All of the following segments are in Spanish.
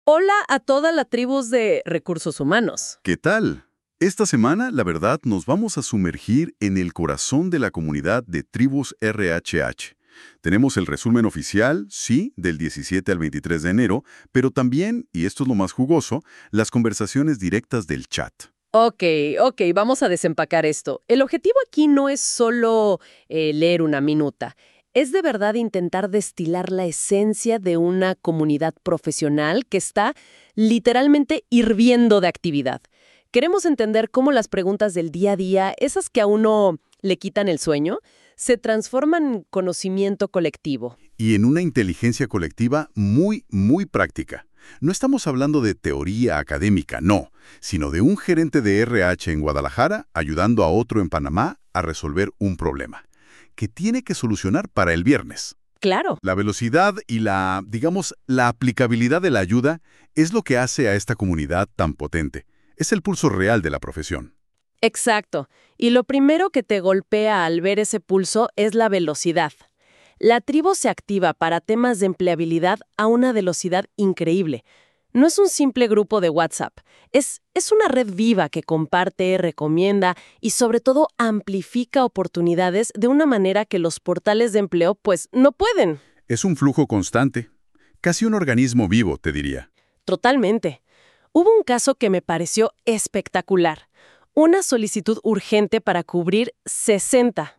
Hola a toda la tribu de recursos humanos. ¿Qué tal? Esta semana, la verdad, nos vamos a sumergir en el corazón de la comunidad de tribus RHH. Tenemos el resumen oficial, sí, del 17 al 23 de enero, pero también, y esto es lo más jugoso, las conversaciones directas del chat. Ok, vamos a desempacar esto. El objetivo aquí no es solo leer una minuta. Es de verdad intentar destilar la esencia de una comunidad profesional que está literalmente hirviendo de actividad. Queremos entender cómo las preguntas del día a día, esas que a uno le quitan el sueño, se transforman en conocimiento colectivo. Y en una inteligencia colectiva muy, muy práctica. No estamos hablando de teoría académica, no, sino de un gerente de RH en Guadalajara ayudando a otro en Panamá a resolver un problema que tiene que solucionar para el viernes. Claro. La velocidad y la aplicabilidad de la ayuda es lo que hace a esta comunidad tan potente. Es el pulso real de la profesión. Exacto. Y lo primero que te golpea al ver ese pulso es la velocidad. La tribu se activa para temas de empleabilidad a una velocidad increíble. No es un simple grupo de WhatsApp, es una red viva que comparte, recomienda y sobre todo amplifica oportunidades de una manera que los portales de empleo pues no pueden. Es un flujo constante, casi un organismo vivo, te diría. Totalmente. Hubo un caso que me pareció espectacular. Una solicitud urgente para cubrir 60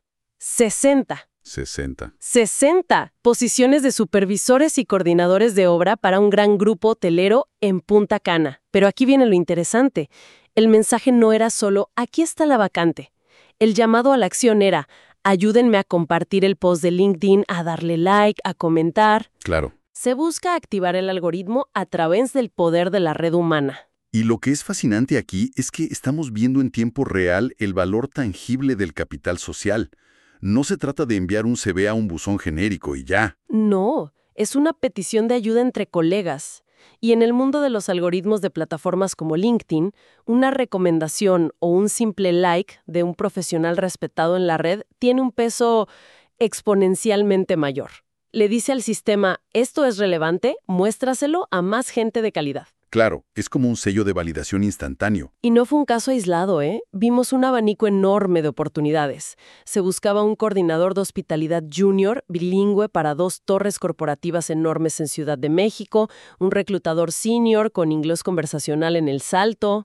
posiciones de supervisores y coordinadores de obra para un gran grupo hotelero en Punta Cana. Pero aquí viene lo interesante. El mensaje no era solo, aquí está la vacante. El llamado a la acción era, ayúdenme a compartir el post de LinkedIn, a darle like, a comentar. Claro. Se busca activar el algoritmo a través del poder de la red humana. Y lo que es fascinante aquí es que estamos viendo en tiempo real el valor tangible del capital social. No se trata de enviar un CV a un buzón genérico y ya. No, es una petición de ayuda entre colegas. Y en el mundo de los algoritmos de plataformas como LinkedIn, una recomendación o un simple like de un profesional respetado en la red tiene un peso exponencialmente mayor. Le dice al sistema, esto es relevante, muéstraselo a más gente de calidad. Claro, es como un sello de validación instantáneo. Y no fue un caso aislado, ¿eh? Vimos un abanico enorme de oportunidades. Se buscaba un coordinador de hospitalidad junior, bilingüe para 2 torres corporativas enormes en Ciudad de México, un reclutador senior con inglés conversacional en El Salto.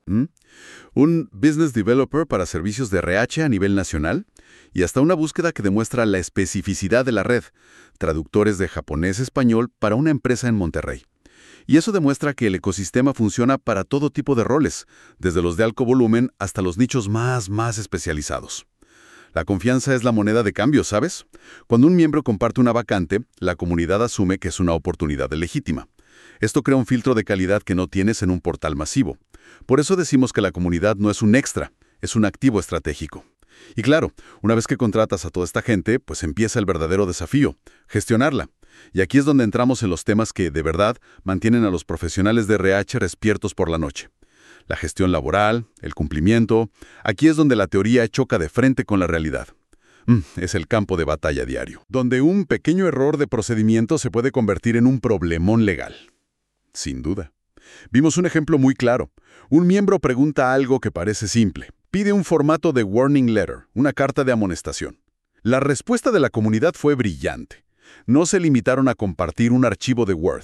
Un business developer para servicios de RH a nivel nacional y hasta una búsqueda que demuestra la especificidad de la red, traductores de japonés-español para una empresa en Monterrey. Y eso demuestra que el ecosistema funciona para todo tipo de roles, desde los de alto volumen hasta los nichos más especializados. La confianza es la moneda de cambio, ¿sabes? Cuando un miembro comparte una vacante, la comunidad asume que es una oportunidad legítima. Esto crea un filtro de calidad que no tienes en un portal masivo. Por eso decimos que la comunidad no es un extra, es un activo estratégico. Y claro, una vez que contratas a toda esta gente, pues empieza el verdadero desafío, gestionarla. Y aquí es donde entramos en los temas que, de verdad, mantienen a los profesionales de RH despiertos por la noche. La gestión laboral, el cumplimiento, aquí es donde la teoría choca de frente con la realidad. Es el campo de batalla diario, donde un pequeño error de procedimiento se puede convertir en un problemón legal. Sin duda. Vimos un ejemplo muy claro. Un miembro pregunta algo que parece simple. Pide un formato de warning letter, una carta de amonestación. La respuesta de la comunidad fue brillante. No se limitaron a compartir un archivo de Word.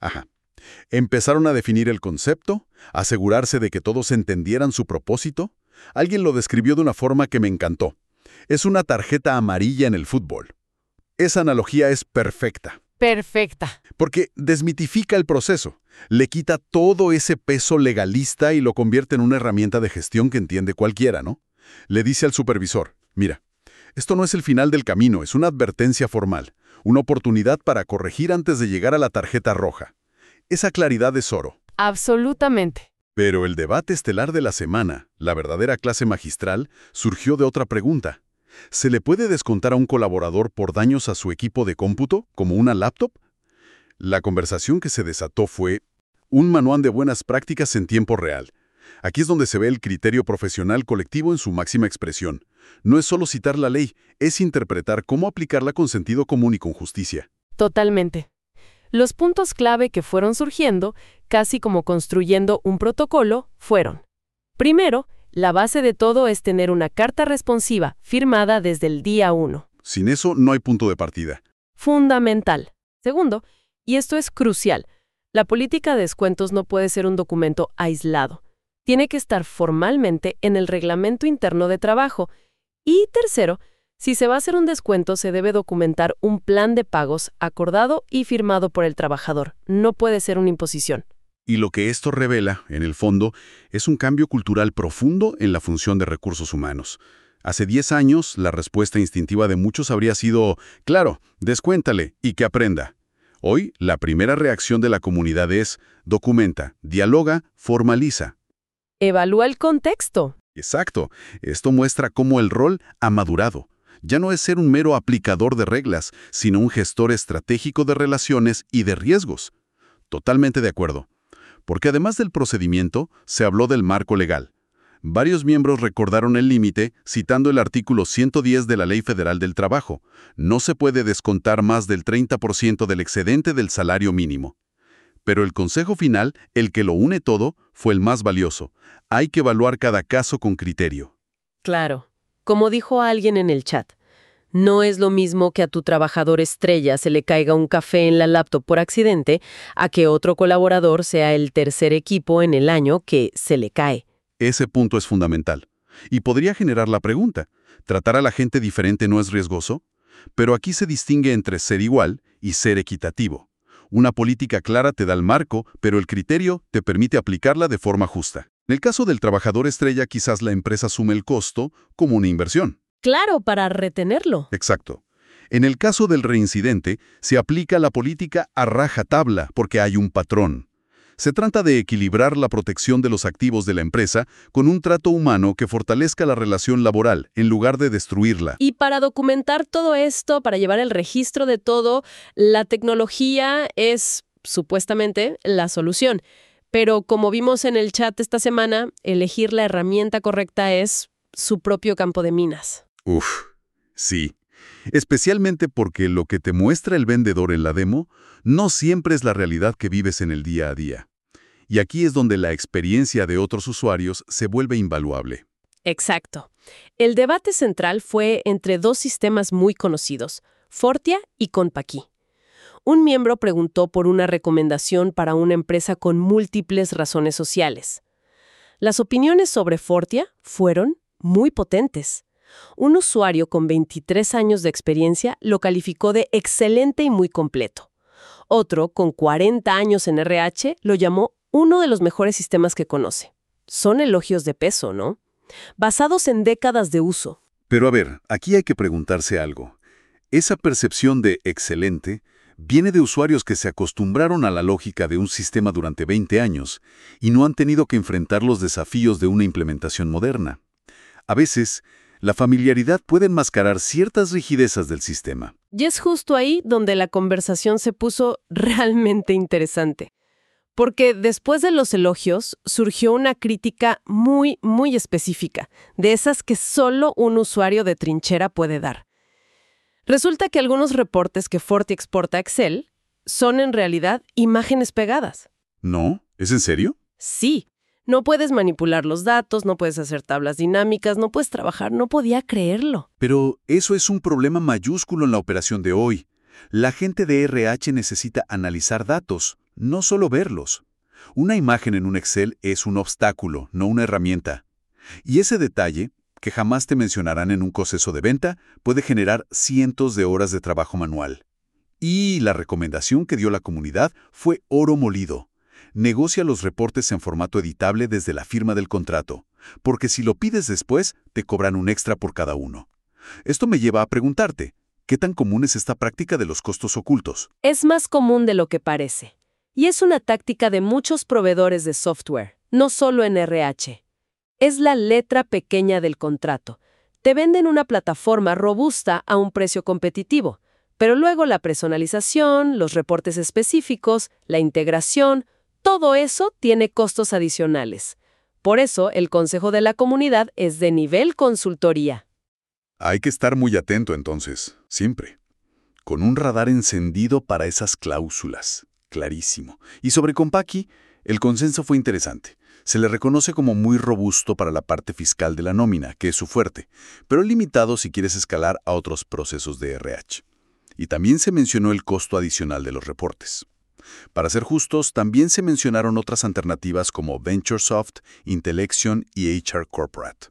Empezaron a definir el concepto, asegurarse de que todos entendieran su propósito. Alguien lo describió de una forma que me encantó. Es una tarjeta amarilla en el fútbol. Esa analogía es perfecta. Perfecta. Porque desmitifica el proceso, le quita todo ese peso legalista y lo convierte en una herramienta de gestión que entiende cualquiera, ¿no? Le dice al supervisor, mira, esto no es el final del camino, es una advertencia formal, una oportunidad para corregir antes de llegar a la tarjeta roja. Esa claridad es oro. Absolutamente. Pero el debate estelar de la semana, la verdadera clase magistral, surgió de otra pregunta. ¿Se le puede descontar a un colaborador por daños a su equipo de cómputo, como una laptop? La conversación que se desató fue un manual de buenas prácticas en tiempo real. Aquí es donde se ve el criterio profesional colectivo en su máxima expresión. No es solo citar la ley, es interpretar cómo aplicarla con sentido común y con justicia. Totalmente. Los puntos clave que fueron surgiendo, casi como construyendo un protocolo, fueron: primero, la base de todo es tener una carta responsiva firmada desde el día 1. Sin eso no hay punto de partida. Fundamental. Segundo, y esto es crucial, la política de descuentos no puede ser un documento aislado. Tiene que estar formalmente en el reglamento interno de trabajo. Y tercero, si se va a hacer un descuento, se debe documentar un plan de pagos acordado y firmado por el trabajador. No puede ser una imposición. Y lo que esto revela, en el fondo, es un cambio cultural profundo en la función de recursos humanos. Hace 10 años, la respuesta instintiva de muchos habría sido, claro, descuéntale y que aprenda. Hoy, la primera reacción de la comunidad es, documenta, dialoga, formaliza. Evalúa el contexto. Exacto. Esto muestra cómo el rol ha madurado. Ya no es ser un mero aplicador de reglas, sino un gestor estratégico de relaciones y de riesgos. Totalmente de acuerdo. Porque además del procedimiento, se habló del marco legal. Varios miembros recordaron el límite, citando el artículo 110 de la Ley Federal del Trabajo. No se puede descontar más del 30% del excedente del salario mínimo. Pero el consejo final, el que lo une todo, fue el más valioso. Hay que evaluar cada caso con criterio. Claro. Como dijo alguien en el chat, no es lo mismo que a tu trabajador estrella se le caiga un café en la laptop por accidente a que otro colaborador sea el tercer equipo en el año que se le cae. Ese punto es fundamental. Y podría generar la pregunta, ¿tratar a la gente diferente no es riesgoso? Pero aquí se distingue entre ser igual y ser equitativo. Una política clara te da el marco, pero el criterio te permite aplicarla de forma justa. En el caso del trabajador estrella, quizás la empresa asume el costo como una inversión. Claro, para retenerlo. Exacto. En el caso del reincidente, se aplica la política a rajatabla porque hay un patrón. Se trata de equilibrar la protección de los activos de la empresa con un trato humano que fortalezca la relación laboral, en lugar de destruirla. Y para documentar todo esto, para llevar el registro de todo, la tecnología es, supuestamente, la solución. Pero como vimos en el chat esta semana, elegir la herramienta correcta es su propio campo de minas. Sí. Especialmente porque lo que te muestra el vendedor en la demo no siempre es la realidad que vives en el día a día. Y aquí es donde la experiencia de otros usuarios se vuelve invaluable. Exacto. El debate central fue entre dos sistemas muy conocidos, Fortia y Conpaqui. Un miembro preguntó por una recomendación para una empresa con múltiples razones sociales. Las opiniones sobre Fortia fueron muy potentes. Un usuario con 23 años de experiencia lo calificó de excelente y muy completo. Otro, con 40 años en RH, lo llamó uno de los mejores sistemas que conoce. Son elogios de peso, ¿no? Basados en décadas de uso. Pero a ver, aquí hay que preguntarse algo. Esa percepción de excelente viene de usuarios que se acostumbraron a la lógica de un sistema durante 20 años y no han tenido que enfrentar los desafíos de una implementación moderna. A veces, la familiaridad puede enmascarar ciertas rigidezas del sistema. Y es justo ahí donde la conversación se puso realmente interesante. Porque después de los elogios surgió una crítica muy, muy específica, de esas que solo un usuario de trinchera puede dar. Resulta que algunos reportes que Forti exporta a Excel son en realidad imágenes pegadas. ¿No? ¿Es en serio? Sí. No puedes manipular los datos, no puedes hacer tablas dinámicas, no puedes trabajar, no podía creerlo. Pero eso es un problema mayúsculo en la operación de hoy. La gente de RH necesita analizar datos, no solo verlos. Una imagen en un Excel es un obstáculo, no una herramienta. Y ese detalle, que jamás te mencionarán en un proceso de venta, puede generar cientos de horas de trabajo manual. Y la recomendación que dio la comunidad fue oro molido. Negocia los reportes en formato editable desde la firma del contrato, porque si lo pides después, te cobran un extra por cada uno. Esto me lleva a preguntarte, ¿qué tan común es esta práctica de los costos ocultos? Es más común de lo que parece. Y es una táctica de muchos proveedores de software, no solo en RH. Es la letra pequeña del contrato. Te venden una plataforma robusta a un precio competitivo, pero luego la personalización, los reportes específicos, la integración, todo eso tiene costos adicionales. Por eso, el consejo de la comunidad es de nivel consultoría. Hay que estar muy atento entonces, siempre. con un radar encendido para esas cláusulas. Clarísimo. Y sobre Compaqui, el consenso fue interesante. Se le reconoce como muy robusto para la parte fiscal de la nómina, que es su fuerte, pero limitado si quieres escalar a otros procesos de RH. Y también se mencionó el costo adicional de los reportes. Para ser justos, también se mencionaron otras alternativas como VentureSoft, Intellection y HR Corporate.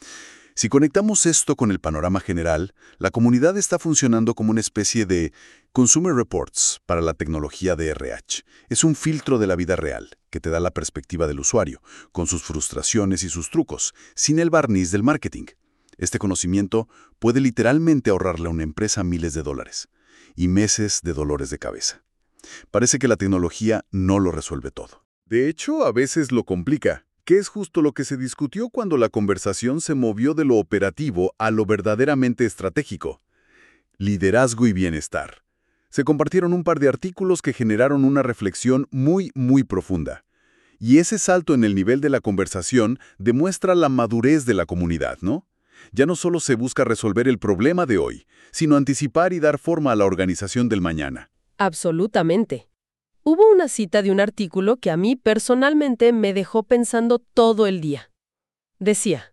Si conectamos esto con el panorama general, la comunidad está funcionando como una especie de Consumer Reports para la tecnología de RH. Es un filtro de la vida real, que te da la perspectiva del usuario, con sus frustraciones y sus trucos, sin el barniz del marketing. Este conocimiento puede literalmente ahorrarle a una empresa miles de dólares y meses de dolores de cabeza. Parece que la tecnología no lo resuelve todo. De hecho, a veces lo complica, que es justo lo que se discutió cuando la conversación se movió de lo operativo a lo verdaderamente estratégico. Liderazgo y bienestar. Se compartieron un par de artículos que generaron una reflexión muy profunda. Y ese salto en el nivel de la conversación demuestra la madurez de la comunidad, ¿no? Ya no solo se busca resolver el problema de hoy, sino anticipar y dar forma a la organización del mañana. Absolutamente. Hubo una cita de un artículo que a mí personalmente me dejó pensando todo el día. Decía,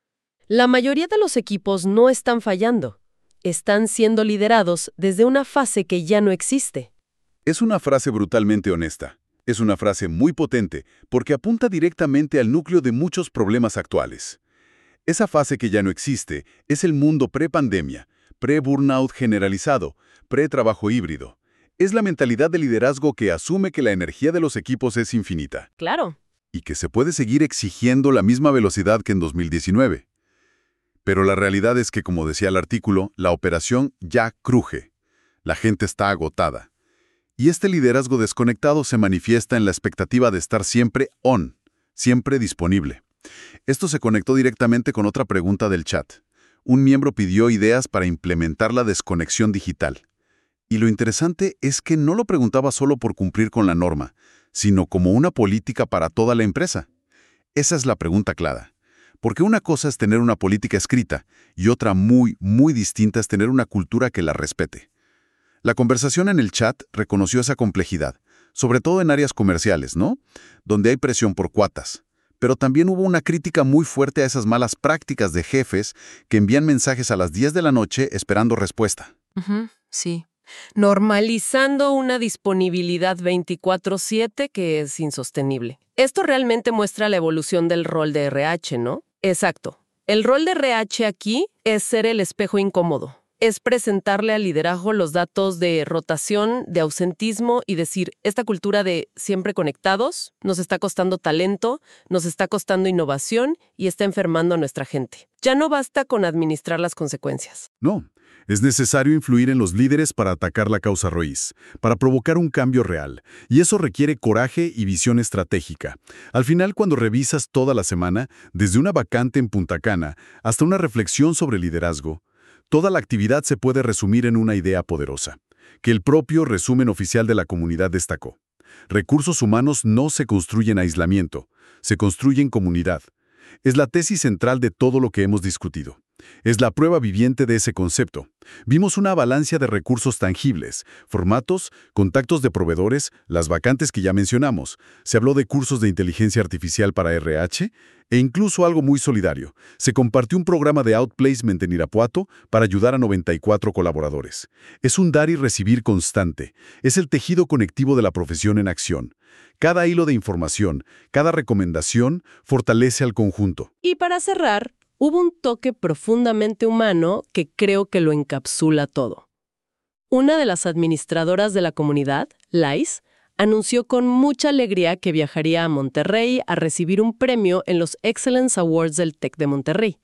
la mayoría de los equipos no están fallando, están siendo liderados desde una fase que ya no existe. Es una frase brutalmente honesta. Es una frase muy potente porque apunta directamente al núcleo de muchos problemas actuales. Esa fase que ya no existe es el mundo pre-pandemia, pre-burnout generalizado, pre-trabajo híbrido. Es la mentalidad de liderazgo que asume que la energía de los equipos es infinita. Claro. Y que se puede seguir exigiendo la misma velocidad que en 2019. Pero la realidad es que, como decía el artículo, la operación ya cruje. La gente está agotada. Y este liderazgo desconectado se manifiesta en la expectativa de estar siempre on, siempre disponible. Esto se conectó directamente con otra pregunta del chat. Un miembro pidió ideas para implementar la desconexión digital. Y lo interesante es que no lo preguntaba solo por cumplir con la norma, sino como una política para toda la empresa. Esa es la pregunta clara. Porque una cosa es tener una política escrita y otra muy distinta es tener una cultura que la respete. La conversación en el chat reconoció esa complejidad, sobre todo en áreas comerciales, ¿no? Donde hay presión por cuotas. Pero también hubo una crítica muy fuerte a esas malas prácticas de jefes que envían mensajes a las 10 de la noche esperando respuesta. Sí. Normalizando una disponibilidad 24/7 que es insostenible. Esto realmente muestra la evolución del rol de RH, ¿no? Exacto. El rol de RH aquí es ser el espejo incómodo. Es presentarle al liderazgo los datos de rotación, de ausentismo y decir, esta cultura de siempre conectados nos está costando talento, nos está costando innovación y está enfermando a nuestra gente. Ya no basta con administrar las consecuencias. No. Es necesario influir en los líderes para atacar la causa raíz, para provocar un cambio real, y eso requiere coraje y visión estratégica. Al final, cuando revisas toda la semana, desde una vacante en Punta Cana hasta una reflexión sobre liderazgo, toda la actividad se puede resumir en una idea poderosa, que el propio resumen oficial de la comunidad destacó. Recursos humanos no se construyen en aislamiento, se construyen en comunidad. Es la tesis central de todo lo que hemos discutido. Es la prueba viviente de ese concepto. Vimos una avalancha de recursos tangibles, formatos, contactos de proveedores, las vacantes que ya mencionamos. Se habló de cursos de inteligencia artificial para RH e incluso algo muy solidario. Se compartió un programa de outplacement en Irapuato para ayudar a 94 colaboradores. Es un dar y recibir constante. Es el tejido conectivo de la profesión en acción. Cada hilo de información, cada recomendación fortalece al conjunto. Y para cerrar, hubo un toque profundamente humano que creo que lo encapsula todo. Una de las administradoras de la comunidad, Lais, anunció con mucha alegría que viajaría a Monterrey a recibir un premio en los Excellence Awards del TEC de Monterrey.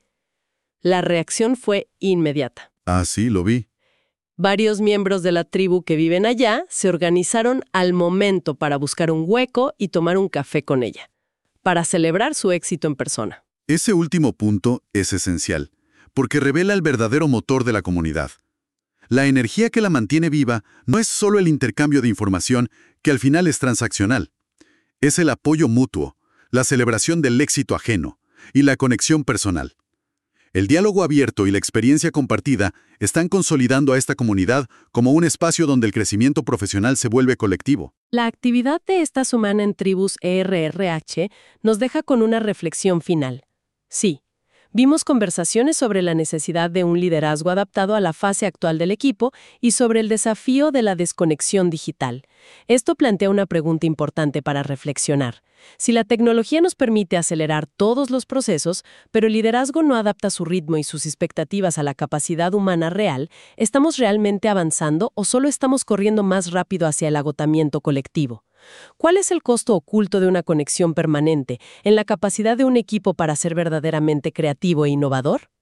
La reacción fue inmediata. Ah, sí, lo vi. Varios miembros de la tribu que viven allá se organizaron al momento para buscar un hueco y tomar un café con ella, para celebrar su éxito en persona. Ese último punto es esencial, porque revela el verdadero motor de la comunidad. La energía que la mantiene viva no es solo el intercambio de información, que al final es transaccional. Es el apoyo mutuo, la celebración del éxito ajeno y la conexión personal. El diálogo abierto y la experiencia compartida están consolidando a esta comunidad como un espacio donde el crecimiento profesional se vuelve colectivo. La actividad de esta semana en Tribus ERRH nos deja con una reflexión final. Sí, vimos conversaciones sobre la necesidad de un liderazgo adaptado a la fase actual del equipo y sobre el desafío de la desconexión digital. Esto plantea una pregunta importante para reflexionar. Si la tecnología nos permite acelerar todos los procesos, pero el liderazgo no adapta su ritmo y sus expectativas a la capacidad humana real, ¿estamos realmente avanzando o solo estamos corriendo más rápido hacia el agotamiento colectivo? ¿Cuál es el costo oculto de una conexión permanente en la capacidad de un equipo para ser verdaderamente creativo e innovador?